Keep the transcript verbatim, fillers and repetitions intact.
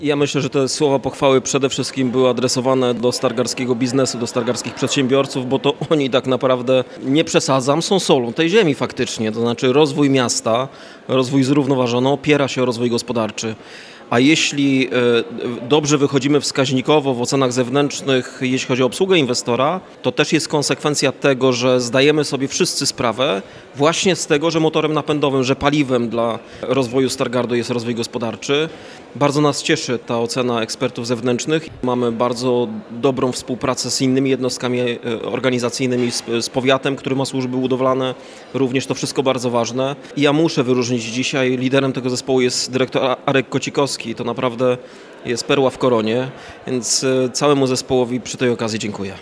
Ja myślę, że te słowa pochwały przede wszystkim były adresowane do stargardzkiego biznesu, do stargardzkich przedsiębiorców, bo to oni tak naprawdę, nie przesadzam, są solą tej ziemi faktycznie. To znaczy rozwój miasta, rozwój zrównoważony opiera się o rozwój gospodarczy. A jeśli dobrze wychodzimy wskaźnikowo w ocenach zewnętrznych, jeśli chodzi o obsługę inwestora, to też jest konsekwencja tego, że zdajemy sobie wszyscy sprawę właśnie z tego, że motorem napędowym, że paliwem dla rozwoju Stargardu jest rozwój gospodarczy. Bardzo nas cieszy ta ocena ekspertów zewnętrznych. Mamy bardzo dobrą współpracę z innymi jednostkami organizacyjnymi, z, z powiatem, który ma służby budowlane. Również to wszystko bardzo ważne. I ja muszę wyróżnić dzisiaj, liderem tego zespołu jest dyrektor Arek Kocikowski. To naprawdę jest perła w koronie, więc całemu zespołowi przy tej okazji dziękuję.